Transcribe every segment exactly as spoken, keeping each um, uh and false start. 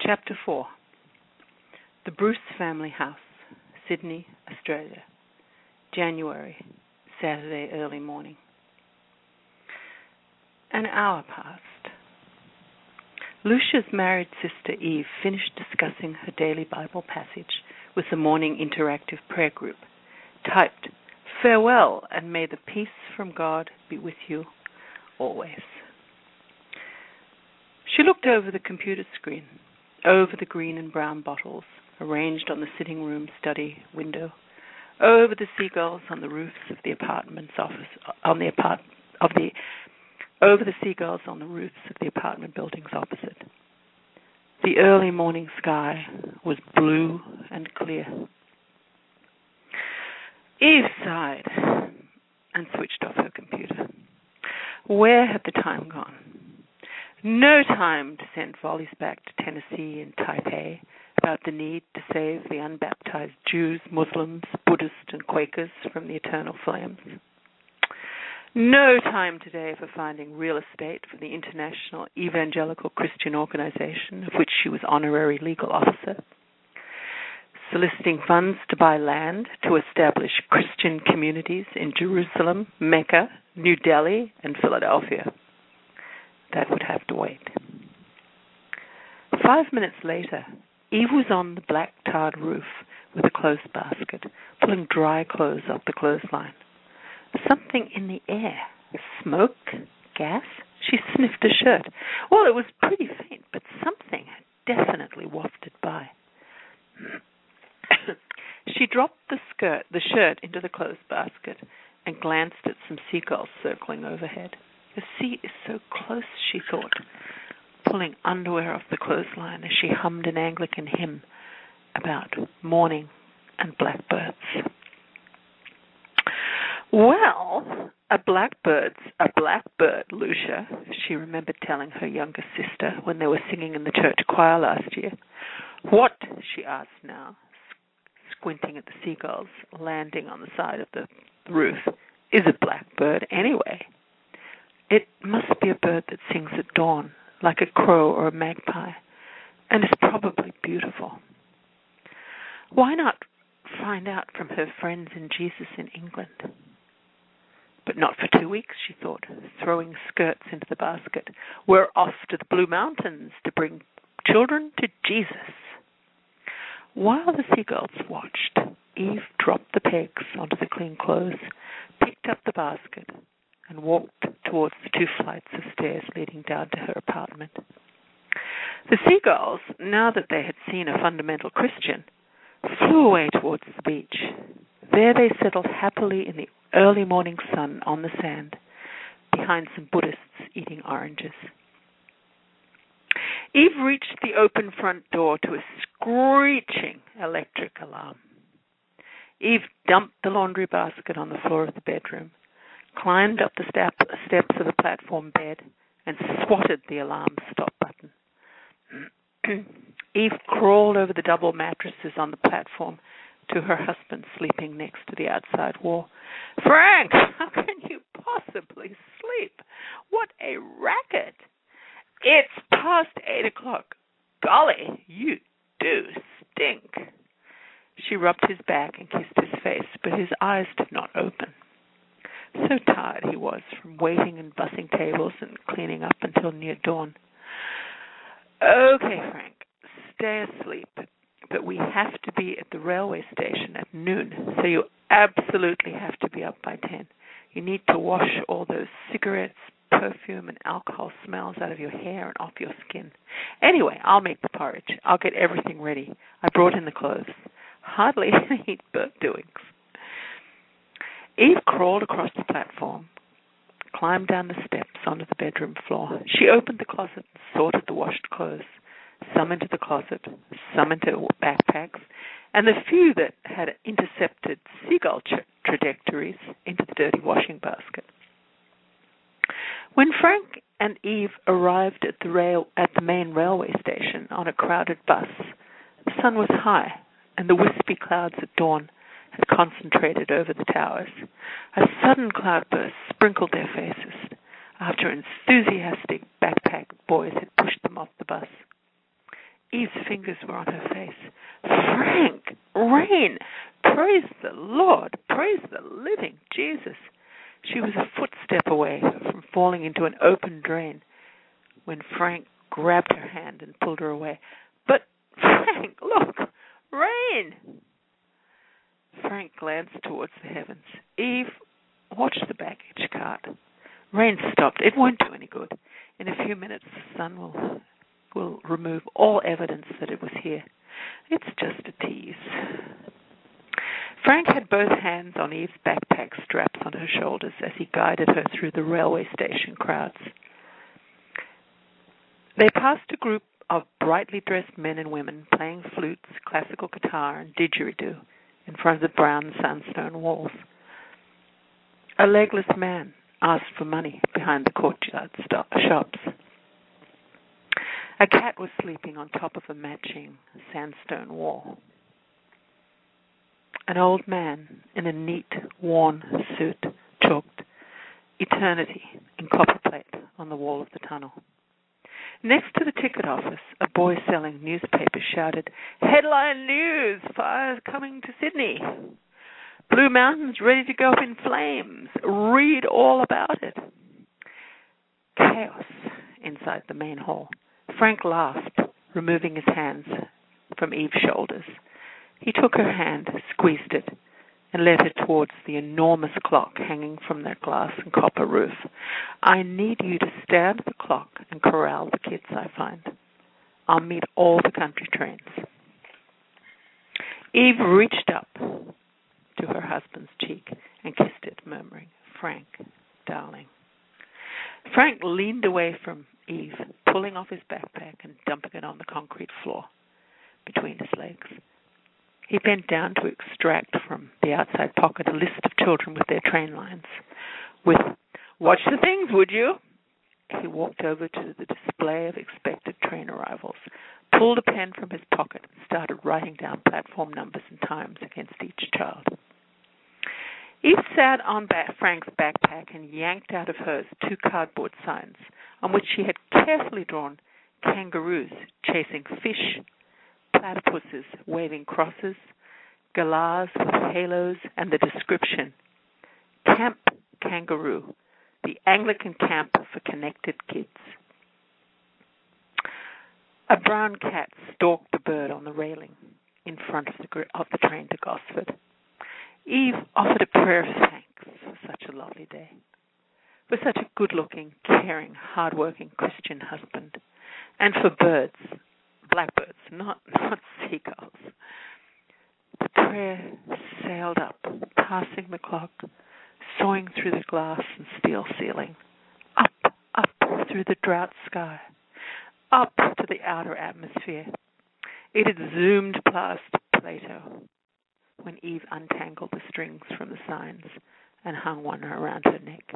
Chapter four. The Bruce Family House, Sydney, Australia. January, Saturday early morning. An hour passed. Lucia's married sister Eve finished discussing her daily Bible passage with the morning interactive prayer group, typed, "Farewell, and may the peace from God be with you always." She looked over the computer screen, over the green and brown bottles arranged on the sitting room study window, over the seagulls on the roofs of the apartment's office, on the apart of the, over the seagulls on the roofs of the apartment buildings opposite. The early morning sky was blue and clear. Eve sighed and switched off her computer. Where had the time gone? No time to send volleys back to Tennessee and Taipei about the need to save the unbaptized Jews, Muslims, Buddhists, and Quakers from the eternal flames. No time today for finding real estate for the International Evangelical Christian Organization, of which she was honorary legal officer. Soliciting funds to buy land to establish Christian communities in Jerusalem, Mecca, New Delhi, and Philadelphia. That would have to wait. Five minutes later, Eve was on the black tarred roof with a clothes basket, pulling dry clothes off the clothesline. Something in the air. Smoke? Gas? She sniffed a shirt. Well, it was pretty faint, but something had definitely wafted by. She dropped the skirt, the shirt into the clothes basket and glanced at some seagulls circling overhead. The sea is so close, she thought, pulling underwear off the clothesline as she hummed an Anglican hymn about morning and blackbirds. Well, a blackbird's a blackbird, Lucia, she remembered telling her younger sister when they were singing in the church choir last year. What, she asked now, squinting at the seagulls landing on the side of the roof, is a blackbird anyway? It must be a bird that sings at dawn, like a crow or a magpie, and is probably beautiful. Why not find out from her friends in Jesus in England? But not for two weeks, she thought, throwing skirts into the basket. We're off to the Blue Mountains to bring children to Jesus. While the seagulls watched, Eve dropped the pegs onto the clean clothes, picked up the basket, and walked towards the two flights of stairs leading down to her apartment. The seagulls, now that they had seen a fundamental Christian, flew away towards the beach. There they settled happily in the early morning sun on the sand, behind some Buddhists eating oranges. Eve reached the open front door to a screeching electric alarm. Eve dumped the laundry basket on the floor of the bedroom, climbed up the step, steps of the platform bed, and swatted the alarm stop button. Eve crawled over the double mattresses on the platform to her husband sleeping next to the outside wall. "Frank, how can you possibly sleep? What a racket! It's past eight o'clock. Golly, you do stink." She rubbed his back and kissed his face, but his eyes did not open. So tired he was from waiting and bussing tables and cleaning up until near dawn. "Okay, Frank, stay asleep, but we have to be at the railway station at noon, so you absolutely have to be up by ten. You need to wash all those cigarettes, perfume, and alcohol smells out of your hair and off your skin. Anyway, I'll make the porridge. I'll get everything ready. I brought in the clothes. Hardly any bird doings." Eve crawled across the platform, climbed down the steps onto the bedroom floor. She opened the closet and sorted the washed clothes, some into the closet, some into backpacks, and the few that had intercepted seagull tra- trajectories into the dirty washing basket. When Frank and Eve arrived at the rail at the main railway station on a crowded bus, the sun was high, and the wispy clouds at dawn had concentrated over the towers. A sudden cloudburst sprinkled their faces after enthusiastic backpack boys had pushed them off the bus. Eve's fingers were on her face. Frank! Rain! Praise the Lord! Praise the living Jesus! She was a footstep away from falling into an open drain when Frank grabbed her hand and pulled her away. But, Frank, look! Rain! Frank glanced towards the heavens. Eve, watch the baggage cart. Rain stopped. It won't do any good. In a few minutes, the sun will will remove all evidence that it was here. It's just a tease. Frank had both hands on Eve's backpack straps on her shoulders as he guided her through the railway station crowds. They passed a group of brightly dressed men and women playing flutes, classical guitar, and didgeridoo in front of the brown sandstone walls. A legless man asked for money behind the courtyard shops. A cat was sleeping on top of a matching sandstone wall. An old man in a neat, worn suit chalked eternity in copperplate on the wall of the tunnel. Next to the ticket office, a boy selling newspapers shouted, "Headline news! Fire coming to Sydney! Blue Mountains ready to go up in flames! Read all about it!" Chaos inside the main hall. Frank laughed, removing his hands from Eve's shoulders. He took her hand, squeezed it, and led her towards the enormous clock hanging from their glass and copper roof. "I need you to stand the clock and corral the kids I find. I'll meet all the country trains." Eve reached up to her husband's cheek and kissed it, murmuring, "Frank, darling." Frank leaned away from Eve, pulling off his backpack and dumping it on the concrete floor between his legs. He bent down to extract from the outside pocket a list of children with their train lines. With, "Watch the things, would you?" He walked over to the display of expected train arrivals, pulled a pen from his pocket, and started writing down platform numbers and times against each child. Eve sat on back Frank's backpack and yanked out of hers two cardboard signs on which she had carefully drawn kangaroos chasing fish, platypuses waving crosses, galahs with halos, and the description, "Camp Kangaroo, the Anglican camp for connected kids." A brown cat stalked the bird on the railing in front of the, of the train to Gosford. Eve offered a prayer of thanks for such a lovely day, for such a good-looking, caring, hard-working Christian husband, and for birds, blackbirds, not, not seagulls. The prayer sailed up, passing the clock, soaring through the glass and steel ceiling, up, up through the drought sky, up to the outer atmosphere. It had zoomed past Plato when Eve untangled the strings from the signs and hung one around her neck.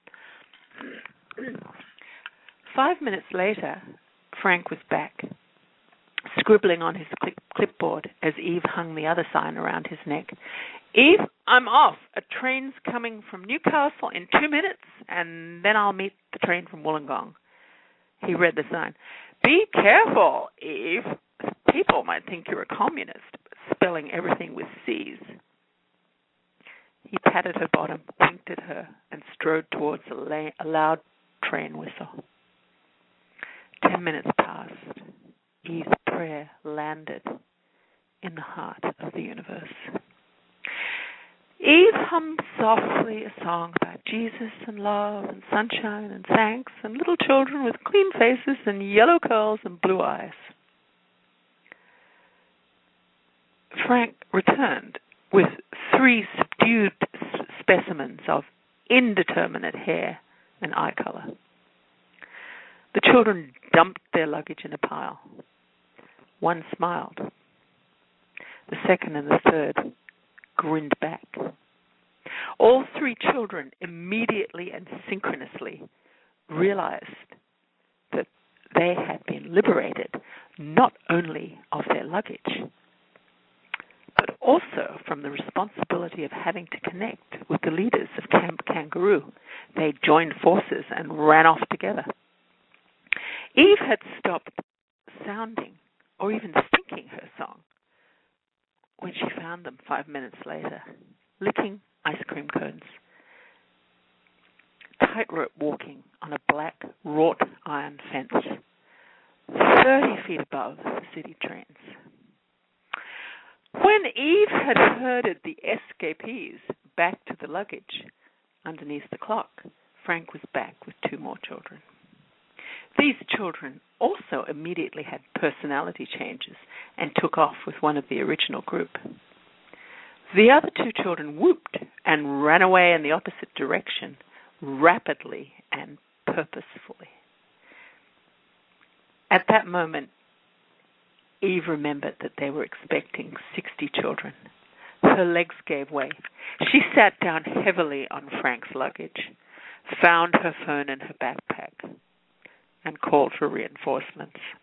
Five minutes later, Frank was back, scribbling on his clip- clipboard as Eve hung the other sign around his neck. "Eve, I'm off. A train's coming from Newcastle in two minutes, and then I'll meet the train from Wollongong." He read the sign. "Be careful, Eve. People might think you're a communist, spelling everything with C's." He patted her bottom, winked at her, and strode towards a, la- a loud train whistle. Ten minutes passed. Eve's prayer landed in the heart of the universe. Eve hummed softly a song about Jesus and love and sunshine and thanks and little children with clean faces and yellow curls and blue eyes. Frank returned with three subdued specimens of indeterminate hair and eye color. The children dumped their luggage in a pile. One smiled. The second and the third grinned back. All three children immediately and synchronously realized that they had been liberated not only of their luggage, but also from the responsibility of having to connect with the leaders of Camp Kangaroo. They joined forces and ran off together. Eve had stopped sounding or even thinking her song, when she found them five minutes later, licking ice cream cones, tightrope walking on a black wrought iron fence, thirty feet above the city trains. When Eve had herded the escapees back to the luggage underneath the clock, Frank was back with two more children. These children also immediately had personality changes and took off with one of the original group. The other two children whooped and ran away in the opposite direction, rapidly and purposefully. At that moment, Eve remembered that they were expecting sixty children. Her legs gave way. She sat down heavily on Frank's luggage, found her phone in her backpack, and called for reinforcements.